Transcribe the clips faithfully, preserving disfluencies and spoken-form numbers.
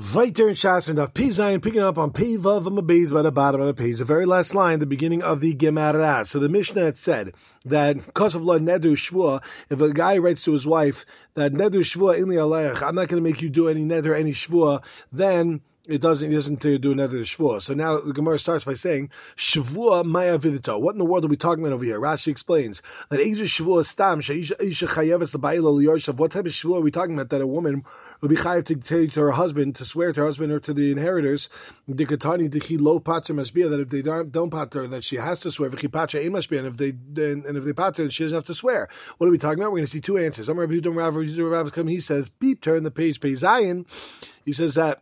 Vayter and Shas and Daf Pei Zayin, picking up on Pei Vav Amabeis by the bottom of the page, the very last line, the beginning of the Gemara. So the Mishnah had said that because of La Nedu Shvua, if a guy writes to his wife that Nedu Shvua Ili Aleich, I'm not going to make you do any Neder, any Shvua, then it doesn't, it doesn't do another shvua. So now the Gemara starts by saying, Shvua Maya Vidito. What in the world are we talking about over here? Rashi explains that Eja Shvua Stam, Sheisha Chayeves the Ba'ila Liyorshav. What type of Shvua are we talking about that a woman would be chayev to say to her husband, to swear to her husband or to the inheritors, Dikatani Diki Lo Pater Mashbia, that if they don't, don't pater, that she has to swear, V'chi Pater Ein Mashbia, and if they, and, and if they pater, she doesn't have to swear. What are we talking about? We're going to see two answers. Amar Rabbi Yudam Rav, Rav come, he says, beep, turn the page, Pei Zayin. He says that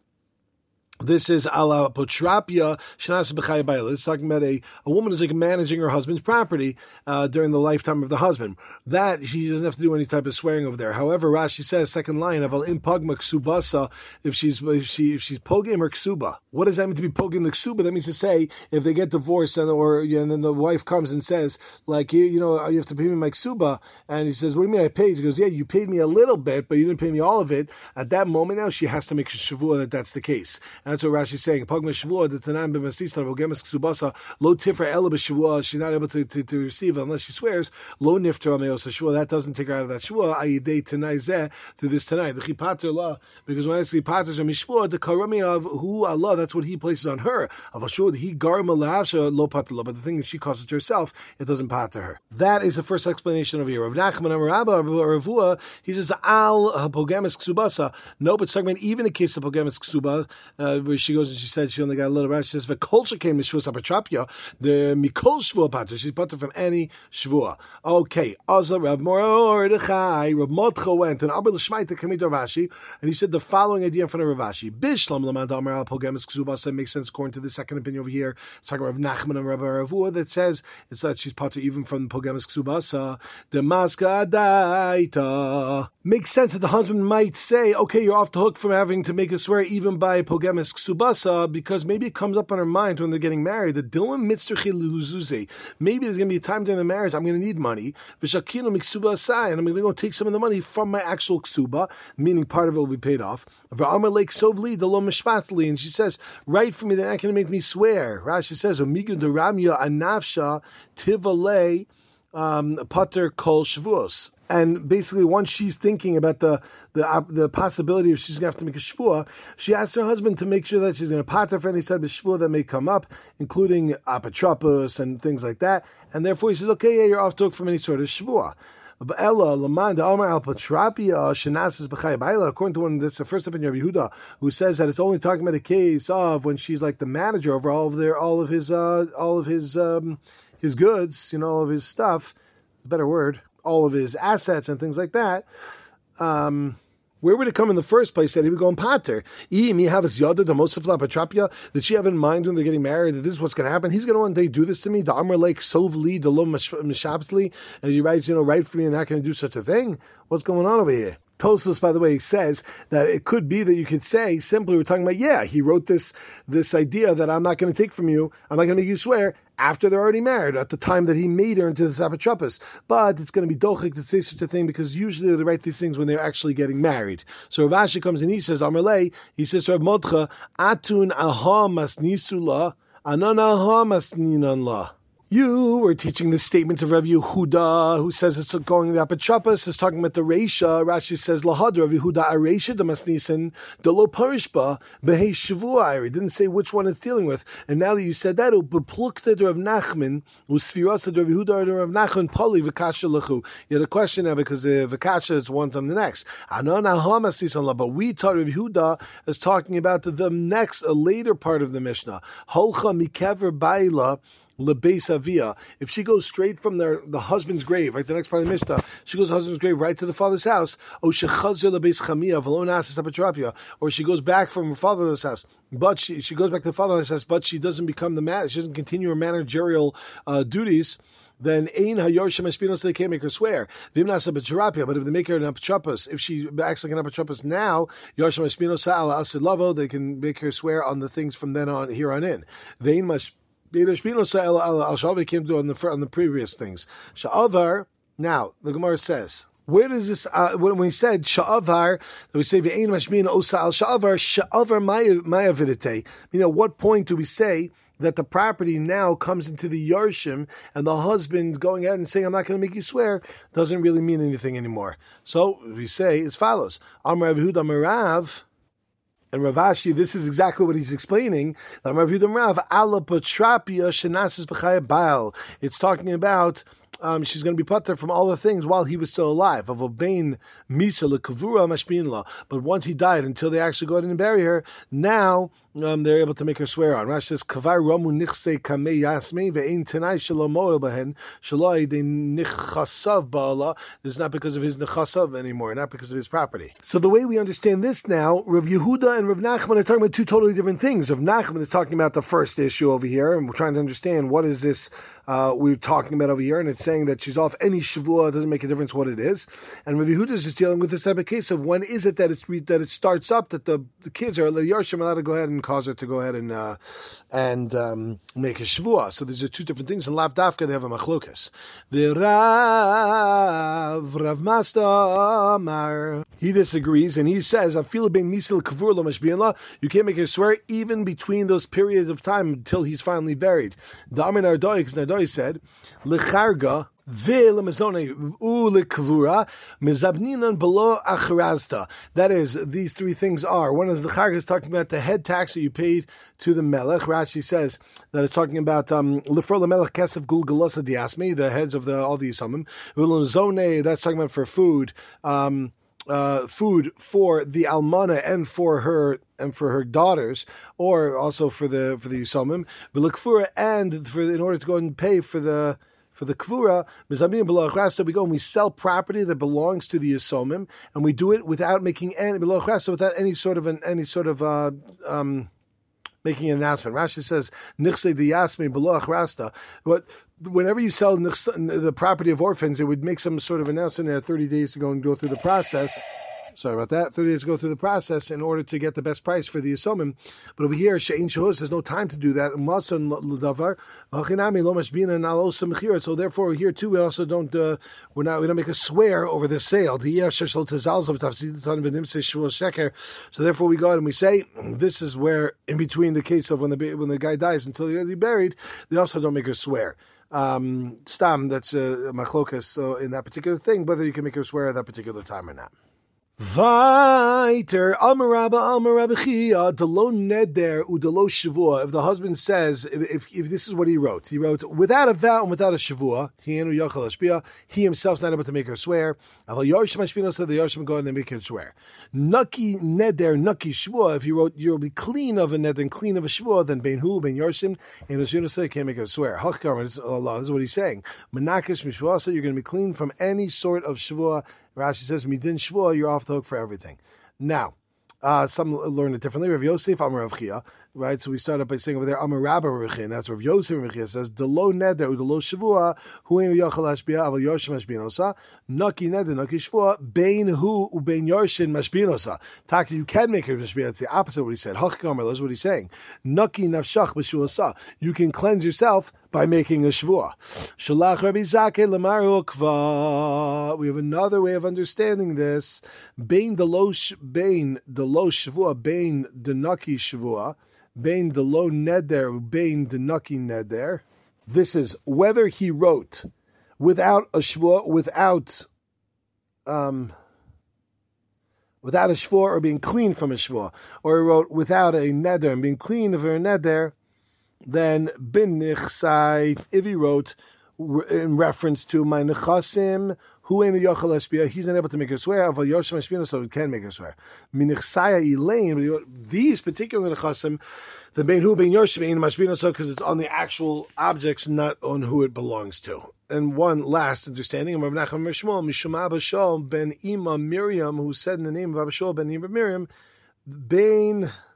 this is ala potrapia shnas b'chaya bayla. It's talking about a, a woman is like managing her husband's property uh, during the lifetime of the husband. That she doesn't have to do any type of swearing over there. However, Rashi says second line of al impagma ksubasa, if she's if she if she's pogim or ksuba. What does that mean to be pogim the ksuba? That means to say if they get divorced and or yeah, and then the wife comes and says like you, you know you have to pay me my ksuba, and he says what do you mean I paid? He goes yeah you paid me a little bit but you didn't pay me all of it. At that moment now she has to make a shavua that that's the case. And that's what Rashi is saying. Pogma shavua the tanam b'masista vogemes ksubasa lo tifra ela b'shavua. She's not able to, to, to receive it unless she swears lo nifter ameos shavua. That doesn't take her out of that shavua. Ayidei tanai zeh through this tonight the chipater la because when I say paters are mishvua the karami of who Allah that's what He places on her. Of ashud He gar malavsha lo pater la, but the thing that she causes to herself it doesn't pater her. That is the first explanation over here. Rav Nachman Amar Rabba Ravua he says al pogemes ksubasa. No, but talking about even in case of pogemes ksuba uh, where she goes and she said she only got a little bit. She says v'kol came to shvua sapatrapia the mikol shvua pater. She's pater from any shvua. Okay, Azza Rav Mordechai Rav Modcha went and Abba L'Shmaita came to Rav Ashi and he said the following idea in front of Rav Ashi. Bishlam Lamad Amar al pogemes ksubasa makes sense according to the second opinion over here. It's talking about Rav Nachman and Rabbi Ravua that says it's that she's pater even from pogemes ksubasa. The maska daita makes sense that the husband might say, okay, you're off the hook from having to make a swear even by pogemes ksubasa because maybe it comes up on her mind when they're getting married that dilim mitzrichi luzuze. Maybe there's going to be a time during the marriage I'm going to need money. V'shakinu miksuba asai, and I'm going to go take some of the money from my actual ksuba, meaning part of it will be paid off. V'amar leik sovli delom mishpatli, and she says, write for me, they're not going to make me swear. Rashi says, Omigu deramya anafsha tivale pater kol shavuos. And basically, once she's thinking about the the uh, the possibility of she's going to have to make a shvua, she asks her husband to make sure that she's going to pater for any type of shvua that may come up, including apotropos and things like that. And therefore, he says, okay, yeah, you're off to hook from any sort of shvua. According to one, that's the first opinion of Yehuda, who says that it's only talking about a case of when she's like the manager over all of their all of his uh, all of his um, his goods, you know, all of his stuff. It's a better word. All of his assets and things like that. Um, where would it come in the first place that he would go and pater? Did she have in mind when they're getting married that this is what's going to happen? He's going to one day do this to me. The Amr like sovli, the lo mishabsli, and he writes, you know, write for me and not going to do such a thing. What's going on over here? Tosfos, by the way, says that it could be that you could say simply we're talking about, yeah, he wrote this this idea that I'm not going to take from you, I'm not going to make you swear after they're already married, at the time that he made her into the apotropos. But it's going to be dochik to say such a thing because usually they write these things when they're actually getting married. So Rav Ashi comes and he says, Amalei, he says to Rav Modcha, Atun aha masnisula, anan aha masninan la. You were teaching the statement of Rav Yehuda, who says it's going to the apotropos, is talking about the Reisha. Rashi says, Lahad, Rav Yehuda, Areisha Damasnisan, Delo Parishba, Behei Shavuai. He didn't say which one it's dealing with. And now that you said that, Beplukta Rav Nachman, Usfirasa Rav Yehuda, Rav Nachman, Pali, Vakasha Lechu. You had a question now because the Vakasha is one on the next. Anon Ahamasisan La, but we taught Rav Yehuda as talking about the, the next, a later part of the Mishnah. Holcha Mikever Baila, Lebeis Avia. If she goes straight from their, the husband's grave, right, the next part of the Mishnah, she goes to the husband's grave right to the father's house, or she goes back from her father's house, but she, she goes back to the father's house, but she doesn't become the man, she doesn't continue her managerial uh, duties, then ein hayorshim espinos, they can't make her swear. Vimnasa b'terapia, but if they make her an apotropos, if she acts like an apotropos now, yorshim espinos ala asilavo, they can make her swear on the things from then on, here on in. Vein must came to on the on the previous things. Sha'avar. Now the Gemara says, Where does this, uh, when we said sha'avar, that we say ve'ein mashmin osa al sha'avar, sha'avar maya vidite. You know, what point do we say that the property now comes into the yarshim, and the husband going ahead and saying, I'm not going to make you swear, doesn't really mean anything anymore. So we say as follows, Amar Rav Yehuda Amar Rav, and Rav Ashi, this is exactly what he's explaining. It's talking about Um, she's going to be put there from all the things while he was still alive. Of obein misa lekavura mashpinla. But once he died, until they actually go ahead and bury her, now um, they're able to make her swear on. Rashi says, "Kavar romu nichse kamei yasmi ve'ein tenai shalomo elbahen shaloi de nichasav ba'ala." This is not because of his nichasav anymore, not because of his property. So the way we understand this now, Rav Yehuda and Rav Nachman are talking about two totally different things. Rav Nachman is talking about the first issue over here, and we're trying to understand what is this uh, we're talking about over here, and it's saying that she's off any shavua, it doesn't make a difference what it is. And Rav Yehuda is just dealing with this type of case of when is it that it's that it starts up that the, the kids are the yarshim allowed to go ahead and cause her to go ahead and uh, and um, make a shavua. So these are two different things. In Lav Dafka they have a machlokas. The Rav Rav Masta Amar, he disagrees and he says Afilu ben misil kavur lo mashbi'in. You can't make her swear even between those periods of time until he's finally buried. Damin Ardoi, because Nardoi said lecharga. That is, these three things are. One of the charga is talking about the head tax that you paid to the melech. Rashi says that it's talking about um, the heads of the all the yisomim. That's talking about for food. Um, Uh, food for the almana and for her and for her daughters, or also for the for the yisomim, and for in order to go and pay for the for the kvura, we go and we sell property that belongs to the yisomim, and we do it without making any without any sort of an, any sort of uh, um, making an announcement. Rashi says nichse diyasmi beloach rasta. What whenever you sell the property of orphans, it would make some sort of announcement. They had thirty days to go and go through the process. Sorry about that. thirty days to go through the process in order to get the best price for the yisomim. But over here, she'ein shehus, there's no time to do that. So therefore, here too, we also don't uh, we're not we don't make a swear over the sale. So therefore, we go out and we say this is where in between the case of when the when the guy dies until he's buried, they also don't make a swear. Um, stam, that's a uh, machlokas so in that particular thing, whether you can make her swear at that particular time or not. Viter Amaraba Amarabachia Delo Neder Udelo Shavua. If the husband says, if, if if this is what he wrote, he wrote without a vow and without a shavua, he enu yachal ashbia. He himself's not able to make her swear. Aval Yarshim Ashbino said the Yarshim go and they make her swear. Nucky Neder Nucky Shavua. If he wrote you'll be clean of a neder and clean of a shavua, then Ben Hu Ben Yarshim and Ashbino said can't make her swear. Hachkar is Allah. This is what he's saying. Menakish Mishvua. So you're going to be clean from any sort of shavua. Rashi says, "Midin shvua, you're off the hook for everything." Now, uh, some learn it differently. Rav Yosef Amar Rav Chia, right? So we start up by saying over there, Amar Rabba Rav Chia. That's Rav Yosef Rav Chia says, "Delo neder udelo shvua, hu ein yachal hashbia, aval yoshim mashbinosa, naki neder naki shvua, bein hu ubein yoshin mashbinosa." Taki, you can make it mashbia. That's the opposite of what he said. Hachkamer, that's what he's saying. Naki nafshach b'shuasa. You can cleanse yourself by making a shvua. Shalach Rabbi Zakeh lemar ukva. We have another way of understanding this. Bein the lo bein the lo shvua, bein the naki shvua, bein the lo neder, bein the naki neder. This is whether he wrote without a shvua, without um. without a shvua, or being clean from a shvua, or he wrote without a neder and being clean of a neder. Then bin nichsai, if he wrote in reference to my nechasim, who ain't a yochel espia, he's not able to make a swear. Aval yoshim espina, so he can make a swear. Minichsaya elaine, these particular nechasim, the bein who bein yoshim ain't mashbina, so because it's on the actual objects, not on who it belongs to. And one last understanding of Rav Nachman Mishmol, Mishum Abba Shaul ben Ima Miriam, who said in the name of Abba Shaul ben Ima Miriam, bein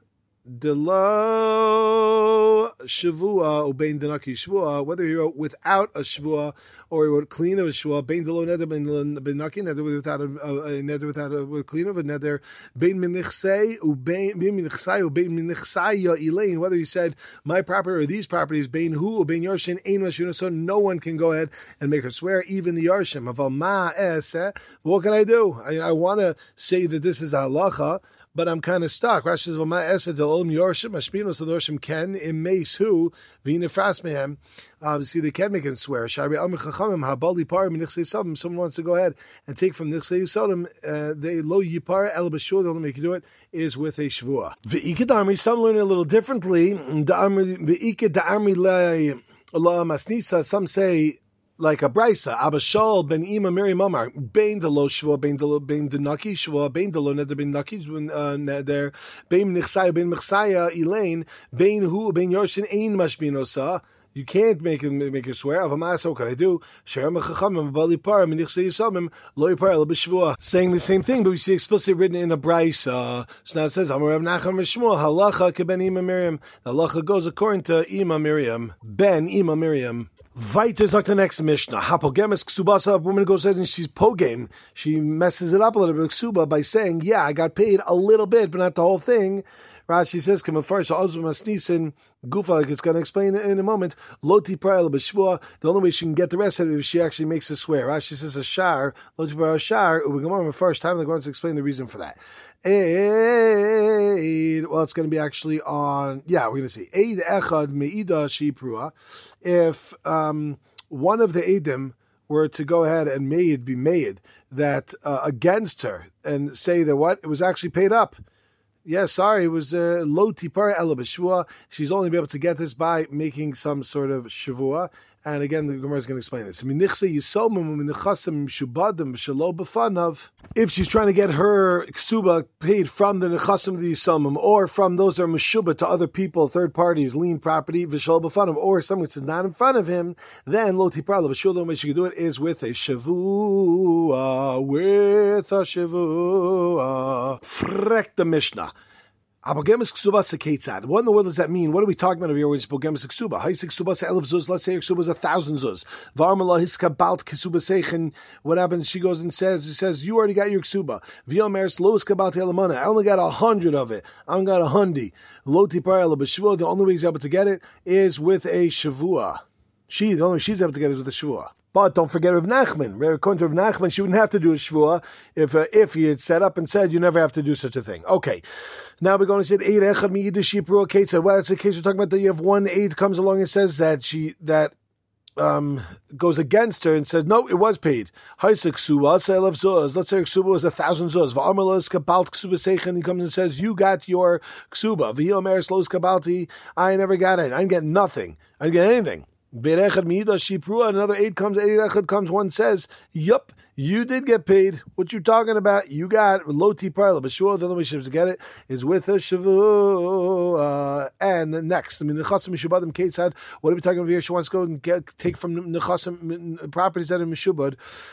Delo Shavua Ubein Denaki Shvua, whether he wrote without a Shvua or he wrote clean of a Shvua, Bein Delo Neder Bein Naki Neder without a, a Neder without a clean of a Neder, Bein Minichsei Ubein Minichsai Ubein Minichsai Elaine, whether he said my property or these properties, Bein Hu Ubein Yarshin Ein Mashvina, so no one can go ahead and make her swear, even the Yarshim. Of Ma Es, what can I do? I, I want to say that this is a halacha, but I'm kind of stuck. Rashi says, "V'ma esa delom yorshim mashpinos yorshim ken imeis hu v'inefras mehem." Um, see, they can make it swear. Shari amich chachamim habali par minichsei yisodom. Someone wants to go ahead and take from nichsei yisodom. Uh, they lo yipar el b'shua. The only way you can do it is with a shvua. V'ikadamri. Some learn it a little differently. V'ikadamri le la masnisa. Some say, like a brisa, Abashal ben Ima Miriam Amar, Bain de lo Shvua, Bain de lo Bain de Naki Shvua, Bain de lo Neder Bain Naki Neder, Bain Nichsaya Bain Mechsaya Elaine, Bain Hu Bain Yorshin Ein Mashbinosa. You can't make it make it swear. Avamas, what can I do? Shem Chachamim Bali Par Minichsei Yisamim Lo Yipar El B'Shvua. Saying the same thing, but we see explicitly written in a brisa. So now it says, Amar Rav Nachman Shmuel Halacha Keben Ima Miriam. The halacha goes according to Ima Miriam, Ben Ima Miriam. Weiter's like the next Mishnah. Hapogemes ksubasa. A woman goes ahead and she's pogame. She messes it up a little bit, ksuba, by saying, yeah, I got paid a little bit, but not the whole thing. Rashi says, come first, Gufa, like it's going to explain it in a moment. Loti Prael B'Shvua. The only way she can get the rest of it is if she actually makes a swear. Rashi says, a shar, Loti Prael Shar, Ubegamar, the first time they're going to explain the reason for that. Eid, well, it's going to be actually on, yeah, we're going to see. Eid Echad Meida Shiprua. If um, one of the Eidim were to go ahead and made be made that uh, against her and say that what? It was actually paid up. Yeah, sorry, it was lo tipar ela b'shvua. She's only be able to get this by making some sort of shavua. And again, the Gemara is going to explain this. If she's trying to get her ksuba paid from the nechasim of the yisomim, or from those that are meshuba to other people, third parties, lien property, v'shal b'fanav, or someone that's not in front of him, then lo tipar ela b'shvua. The only way she can do it is with a shavua, with a shavua. Frek the Mishnah. Abogemis ksuba sekeitzad. What in the world does that mean? What are we talking about over here when it's abogemis ksuba? Haisik ksuba se elef zuz. Let's say her ksuba is a thousand zuz. Varmala hiska balt ksuba seichen. What happens? She goes and says, she says, you already got your ksuba. V'yomeres lo hiska balt elamana. I only got a hundred of it. I only got a hundi. Lo tipar ela b'shvua. The only way he's able to get it is with a shavua. She, the only way she's able to get it is with a shavua. But don't forget Rav Nachman. According to Rav Nachman, she wouldn't have to do a shvua if uh, if he had set up and said you never have to do such a thing. Okay, now we're going to say Eid Echad Miyidish Yipru Kate said, well, that's the case we're talking about that you have one aid comes along and says that she that um, goes against her and says no, it was paid. Let's say her ksuba was a thousand zuz. He comes and says you got your ksuba. I never got it. I didn't get nothing. I didn't get anything. Another aid comes, aid echad comes, one says, yup, you did get paid. What you talking about? You got loti parla, but sure, the only way she has to get it is with a shavu. Uh, and the next, I mean, nechasim mishubadim keitzad. What are we talking about here? She wants to go and get take from nechasim properties that are mishubad.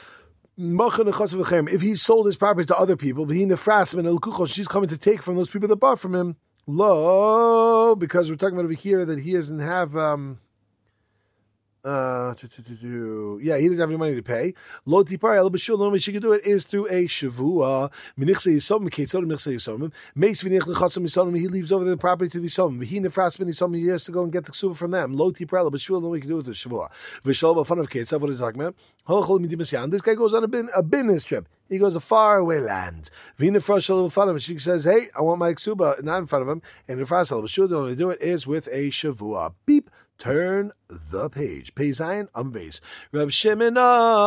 If he sold his property to other people, she's coming to take from those people that bought from him. Lo, because we're talking about over here that he doesn't have. Um, Uh, to, to, to, to, yeah, he doesn't have any money to pay. Lo tipar el b'shul. The only way she can do it is through a shavua. Minichsei yisomim keitzod minichsei yisomim. Meis v'nich lechatzim yisomim. He leaves over the property to the yisomim. V'hi nefras ben yisomim. He has to go and get the ksuba from them. Lo tipar el b'shul. The only way he can do it is shavua. V'shal b'fan of keitzad. What is he talking about? This guy goes on a, bin, a business trip. He goes a far away land. V'hi nefras shal b'fan of him. She says, hey, I want my ksuba not in front of him. And nefras el b'shul. The only way to do it is with a shavua. Beep. Turn the page. Pei Zayin on base. Reb Shimon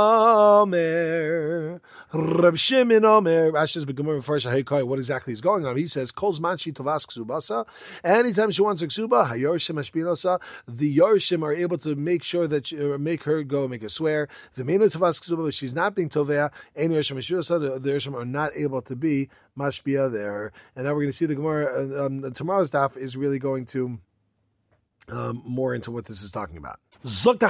Omer. Reb Shimon Omer. Ashes begemur first. What exactly is going on? He says, "Kolz manchi tovas ksubasa." Anytime she wants a ksuba, hayorshim hashpinosa. The yorshim are able to make sure that she, or make her go make a swear. The menu tovas ksuba, but she's not being tovea. Any yorshim hashpinosa. The yorshim are not able to be mashpia there. And now we're going to see the Gemara. Um, tomorrow's daf is really going to um, more into what this is talking about. He wanted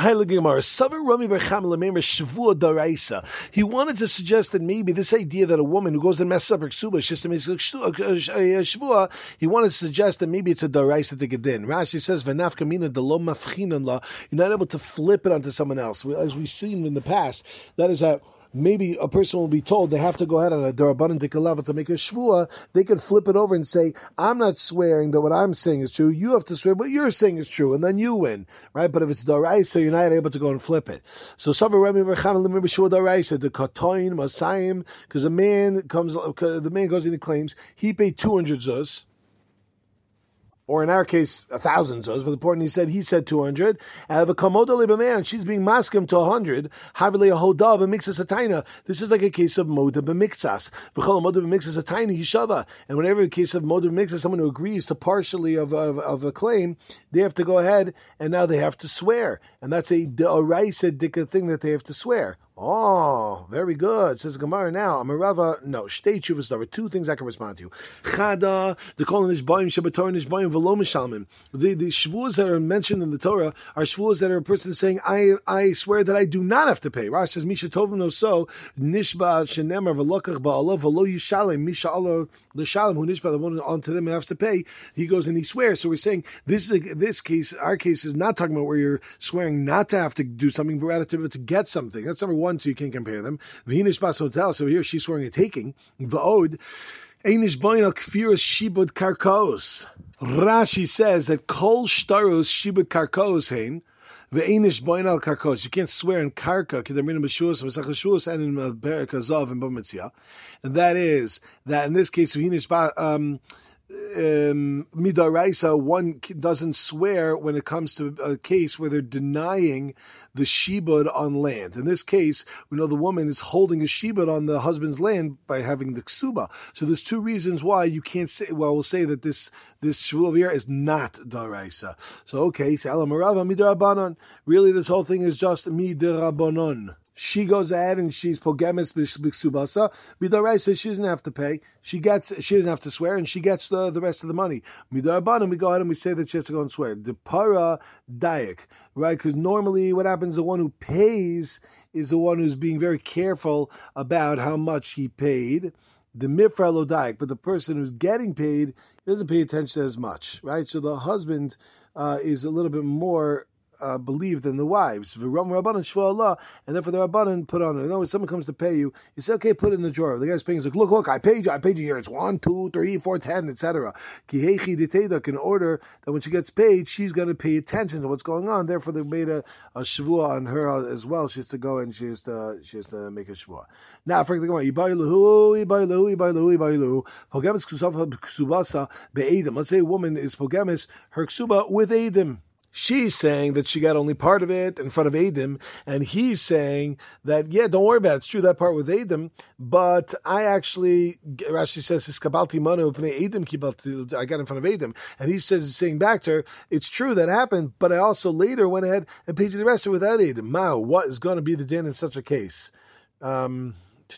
to suggest that maybe this idea that a woman who goes and messes up her ksuba, she has to make a shvua, he wanted to suggest that maybe it's a daraisa tigadin. Rashi says, "V'nafka mina delo mafchinan la." You're not able to flip it onto someone else. As we've seen in the past, that is that maybe a person will be told they have to go ahead on a darabanan tikalava to make a shvua. They can flip it over and say, "I'm not swearing that what I'm saying is true. You have to swear what you're saying is true," and then you win, right? But if it's daraisa, you're not able to go and flip it. So Savar Rami Bercham Lemir Shua daraisa the katoin masayim, because a man comes, the man goes in and claims he paid two hundred zuz. Or in our case, a thousand zuz, but the point he said, he said two hundred. Have a komodo man, she's being maskim to a hundred. Havile a hoda b'mixas a taina. This is like a case of moda b'mixas. V'chol moda b'mixas a taina yishava. And whenever a case of moda b'mixas, someone who agrees to partially of, of, of a claim, they have to go ahead and now they have to swear. And that's a d'oraisa dika thing that they have to swear. Oh, very good. Says Gemara now. Amarava, no. Shtei tshuvas. There are two things I can respond to. Chada, the kolin is bayim, shabator is bayim, v'lo mishalmim. The the shvuas that are mentioned in the Torah are shvuas that are a person saying, I I swear that I do not have to pay. Rashi says, Misha tovim no so, nishba shenemar v'lokach ba'alav, v'lo yishalem, misha Allah l'shalem, who nishba, the one onto them has to pay. He goes and he swears. So we're saying, this is a, this case, our case is not talking about where you're swearing not to have to do something, but rather to, to get something. That's number one. So you can compare them. V'hinish bas hotel. So here she's swearing a taking. V'od einish boin al kfiras shibud karkos. Rashi says that kol shtaros shibud karkos hein. Ve'enish boin al karkos. You can't swear in karka. Kedamrin b'shuos v'sach shuos and in berik hazav and b'mitzia. And that is that in this case v'hinish bas um. Um, midaraisa, one doesn't swear when it comes to a case where they're denying the shibud on land. In this case, we know the woman is holding a shibud on the husband's land by having the ksuba. So there's two reasons why you can't say, well, we'll say that this, this shvul over here is not daraisa. So, okay, salamarava midarabanon. Really, this whole thing is just midarabanon. She goes ahead and she's pogemis b'ksubasa. Midaraisa, she doesn't have to pay. She gets, she doesn't have to swear, and she gets the, the rest of the money. Midarabanan, we go ahead and we say that she has to go and swear. The para dayak, right? Because normally what happens, the one who pays is the one who's being very careful about how much he paid. The mifra lo dayak, but the person who's getting paid doesn't pay attention as much, right? So the husband uh, is a little bit more Uh, believe than the wives. And therefore the Rabbanan put on it. You know, when someone comes to pay you, you say, okay, put it in the drawer. The guy's paying, he's like, look, look, I paid you, I paid you here. It's one, two, three, four, ten, et cetera. In order that when she gets paid, she's going to pay attention to what's going on. Therefore, they made a, a shvua on her as well. She has to go and she has to, she has to make a shvua. Now, for example, let's say a woman is pogemis, her ksuba with edim. She's saying that she got only part of it in front of Adam, and he's saying that, yeah, don't worry about it. It's true, that part with Adam, but I actually, Rashi says, I got in front of Adam, and he says, saying back to her, it's true that happened, but I also later went ahead and paid you the rest of it without Adam. Mao, what is going to be the din in such a case? Um,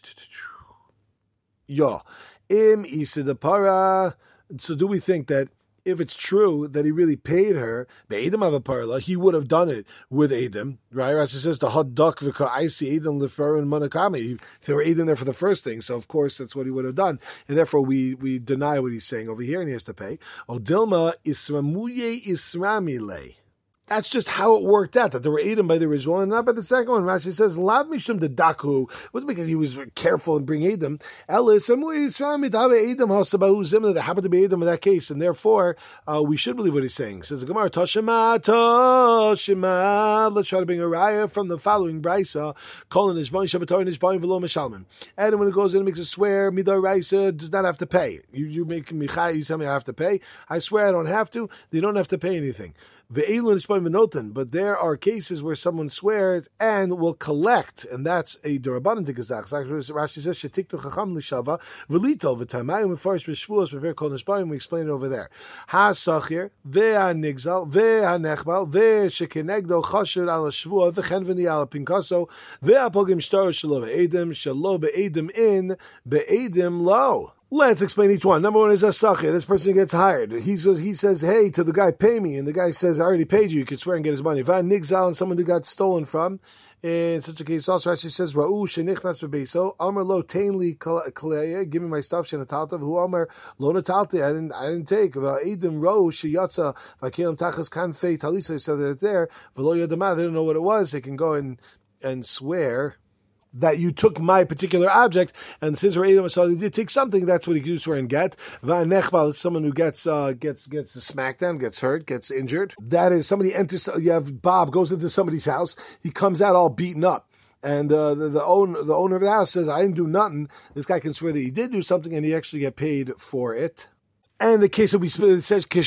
yeah. Im isa de para. So do we think that if it's true that he really paid her, Be'edim of a parla, he would have done it with Edim, right? Rashi says the hot duck v'ka aisi Edim l'fer and manakami. There were Edim there for the first thing, so of course that's what he would have done, and therefore we we deny what he's saying over here, and he has to pay. O Dilma isramuye isramile. That's just how it worked out, that there were Edom by the original and not by the second one. Rashi says, Lav Mishum the Daku. It wasn't because he was careful in bringing Edom. Elis, there happened to be Edom in that case, and therefore, uh, we should believe what he's saying. Says the Gemara, Toshima, Toshima. Let's try to bring a raya from the following Brisa. Kolin Ishbain, Shabbatar, Ishbain, Velo Meshalman. And when it goes in and makes a swear, Midar Raisa does not have to pay. You, you make Michai, you tell me I have to pay. I swear I don't have to. They don't have to pay anything. But there are cases where someone swears and will collect, and that's a durabanan tikazach. Rashi says shetiktu chacham lishava v'lito v'tamayim v'farish b'shvuos b'per kol nishbayim. We explain it over there. Ha sachir ve'anigzal ve'anechbal ve'shekenegdo chasher al shvua v'chen v'ni al pinkaso ve'apogim shtar shelo be'edim shelo be'edim in be'edim lo. Let's explain each one. Number one is a sachir. This person gets hired. He says, he says, hey, to the guy, pay me. And the guy says, I already paid you. You can swear and get his money. If I nigzal and someone who got stolen from, in such a case, also actually says, Ra'u shenichnas bebeso, Amar lo tainli kaleya, give me my stuff, shenataltav, who Amar lo natalti, I didn't, I didn't take. Edim ro sheyatza, vakelim tachas kanfei talisa, he said that it's there. V'lo yodama, they don't know what it was. They can go and, and swear that you took my particular object, and since we're Edom Asal, you did take something, that's what he can do, swear and get. Va'nechbal is someone who gets, uh, gets, gets the smackdown, gets hurt, gets injured. That is, somebody enters, you have Bob goes into somebody's house, he comes out all beaten up. And uh, the the owner the owner of the house says, I didn't do nothing. This guy can swear that he did do something, and he actually get paid for it. And the case that we says,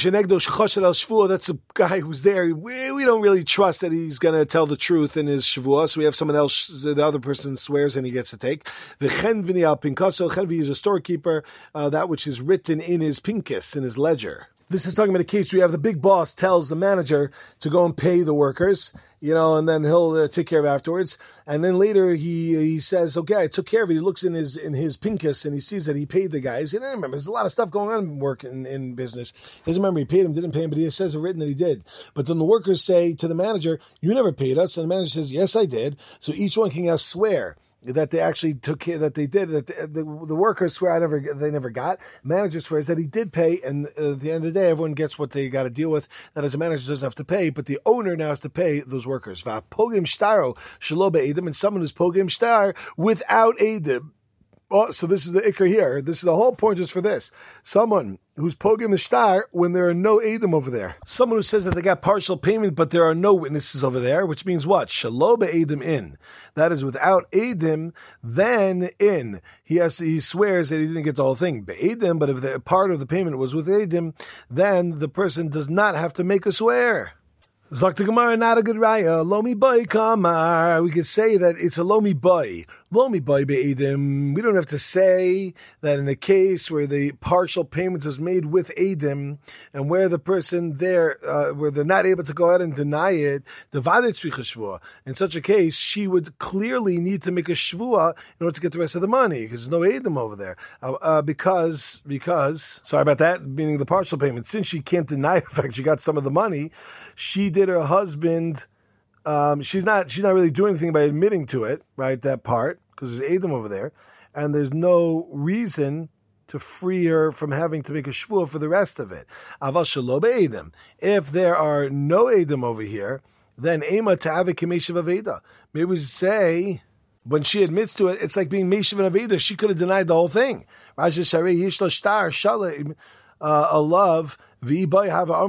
that's a guy who's there. We, we don't really trust that he's going to tell the truth in his shavua. So we have someone else, the other person swears and he gets to take. The chenvini al pinkaso, chenvi is a storekeeper, uh, that which is written in his pinkus, in his ledger. This is talking about a case where you have the big boss tells the manager to go and pay the workers, you know, and then he'll uh, take care of it afterwards. And then later he he says, okay, I took care of it. He looks in his in his pinkus and he sees that he paid the guys. And I remember, there's a lot of stuff going on in work in, in business. He doesn't remember he paid him, didn't pay him, but he says it written that he did. But then the workers say to the manager, you never paid us. And the manager says, yes, I did. So each one can now swear that they actually took care, that they did, that the, the, the workers swear I never, they never got. Manager swears that he did pay, and uh, at the end of the day, everyone gets what they got to deal with. That as a manager doesn't have to pay, but the owner now has to pay those workers. Va pogim shtaro shelo be'edim, and someone who's pogim shtar without edim. Oh, so this is the ikar here. This is the whole point is for this. Someone who's pogim the shtar when there are no edim over there. Someone who says that they got partial payment, but there are no witnesses over there, which means what? Shelo be'edim in. That is without edim, then in. He has to, he swears that he didn't get the whole thing. Be'edim, but if the part of the payment was with edim, then the person does not have to make a swear. Zok the Gemara, not a good raya. Lomi boy kamar. We could say that it's a lomi boy. Lomi boy be'edim. We don't have to say that in a case where the partial payment is made with edim, and where the person there, uh, where they're not able to go out and deny it, the vadet tzricha shvua. In such a case, she would clearly need to make a shvua in order to get the rest of the money, because there's no edim over there. Uh, uh, because, because, sorry about that, meaning the partial payment. Since she can't deny the fact she got some of the money, she did her husband, um, she's not she's not really doing anything by admitting to it, right, that part, because there's Edom over there, and there's no reason to free her from having to make a shvuah for the rest of it. Aval shelo be'edom. If there are no Edom over here, then ema ta'avik k'meishav aveda. Maybe we should say, when she admits to it, it's like being meishav and aveda. She could have denied the whole thing. Rashi sharei yishlo shtar shalim. Uh, a love, she could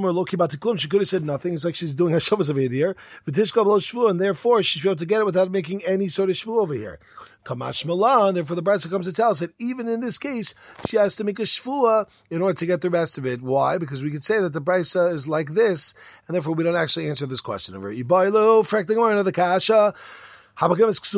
have said nothing. It's like she's doing a shavas over here, and therefore she should be able to get it without making any sort of shvu over here. Kamash Milan, therefore the Brisa comes to tell us that even in this case, she has to make a shvua in order to get the rest of it. Why? Because we could say that the Brisa is like this, and therefore we don't actually answer this question. Over Ibailu, fracting more another kasha. Let's say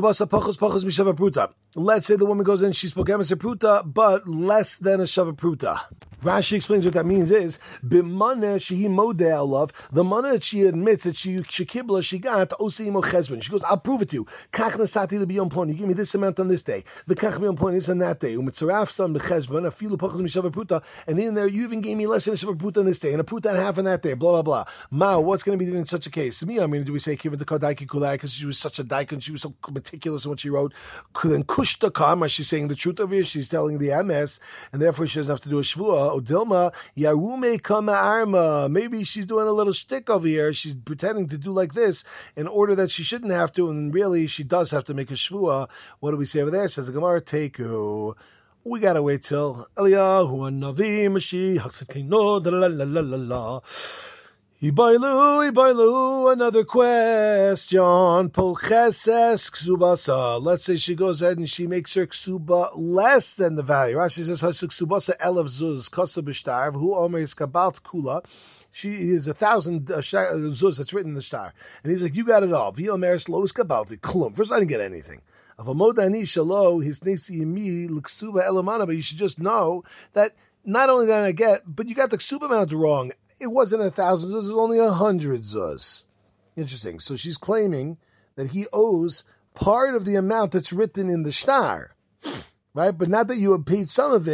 the woman goes in, she's pogamis a pruta, but less than a shava pruta. Rashi explains what that means is, b'maneh shehi modeh love, the money that she admits that she shekibla, she got, oseimo chesben. She goes, I'll prove it to you. Kach nasati lebiyom ploni, you give me this amount on this day. V'kach biyom ploni is on that day. Umitzaraf son b'chesben, afilu pachos mishava pruta, and in there you even gave me less than a shava pruta on this day, and a pruta and a half on that day, blah, blah, blah. Ma, what's going to be in such a case? Me, I mean, do we say, kiva the kodaiki kulai, because she was such a daikon, she was so meticulous in what she wrote. Then kushta kama, she's saying the truth of it, she's telling the M S, and therefore she doesn't have to do a shvua. Odilma, yarume kama arma. Maybe she's doing a little shtick over here. She's pretending to do like this in order that she shouldn't have to, and really she does have to make a shvua. What do we say over there? It says the Gemara, Teku. We gotta wait till Eliyahu Hanavi Mashiach Kino la la la la la. Ibailu, Ibailu, another question. Polcheses ksubasa. Let's say she goes ahead and she makes her ksuba less than the value. Rashi says, ksubasa elef zuz, kosa b'shtar, who omer is kabalt kula. She is a thousand uh, zuz that's written in the star. And he's like, you got it all. V'omer lo is kabalti, klum. First, I didn't get anything. Of a modani shalo, his nesi yimi, l'ksuba elamana, but you should just know that not only did I get, but you got the ksuba amount wrong. It wasn't a thousand zuz, it was only a hundred zuz. Interesting. So she's claiming that he owes part of the amount that's written in the shtar, right? But not that you have paid some of it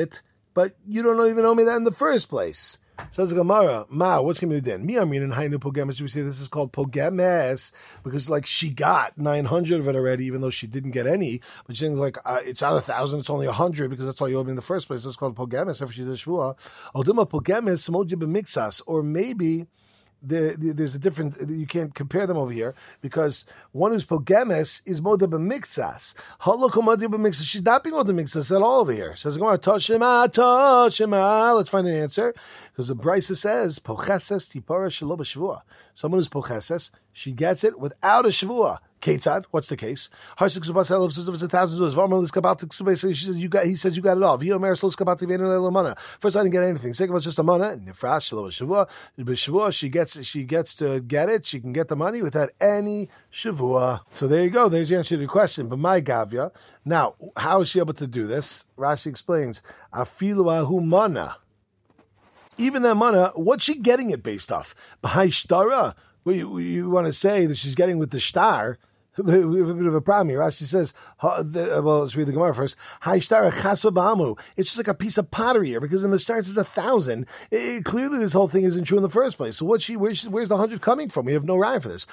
but you don't even owe me that in the first place. Says the Gemara, Ma, what's going to be the din? Mi amin and hainu pogemes. We say this is called pogemes because, like, she got nine hundred of it already, even though she didn't get any. But she's saying, like, uh, it's not a thousand, it's only a hundred because that's all you owe me in the first place. So it's called pogemes after she did shvua. Odima pogemes moji b'mixas, or maybe. There, there's a different, you can't compare them over here because one who's pogemes is moda b'mixas. Halakha moda b'mixas. She's not being moda b'mixas at all over here. Says Gemara, Toshima, Toshima. Let's find an answer because the Brisa says pocheses tipara shelo b'shavua. Someone who's pocheses, she gets it without a shavua. Ketzad, what's the case? Harsik Subas Elov says it's a thousand dollars. Varma Liskabati Ksube says she says you got he says you got it all. Vio Maris Liskabati Venula Mana. First I didn't get anything. Second was just a mana. Nifrash Shelo Shavua. Shavua, she gets she gets to get it, she can get the money without any Shavua. So there you go, there's the answer to the question. But my Gavya. Now, how is she able to do this? Rashi explains, Afilu Ahu Mana. Even that mana, what's she getting it based off? B'hai Shtara. Well, you, you want to say that she's getting with the star. We have a bit of a problem here. Rashi says, well, let's read the Gemara first. It's just like a piece of pottery here, because in the start it says a thousand. It, it, clearly this whole thing isn't true in the first place. So what she, where she where's the hundred coming from? We have no rhyme for this.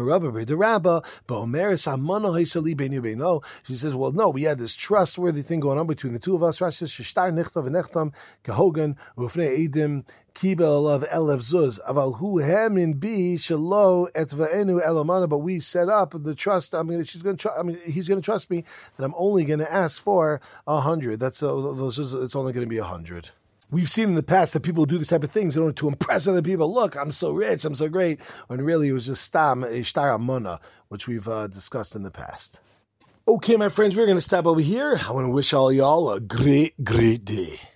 She says, well, no, we had this trustworthy thing going on between the two of us. Rashi says, Shishtar nichtav v'nechtam kehogan ufnei edim kibel of elef zuz aval hu hemin bi shelo et va'enu elamana. But we set up the trust. I mean, she's going to. Tr- I mean, he's going to trust me that I'm only going to ask for a hundred. That's uh, those. It's only going to be a hundred. We've seen in the past that people do these type of things in order to impress other people. Look, I'm so rich, I'm so great. When really it was just stam ishtar amuna, which we've uh, discussed in the past. Okay, my friends, we're going to stop over here. I want to wish all y'all a great, great day.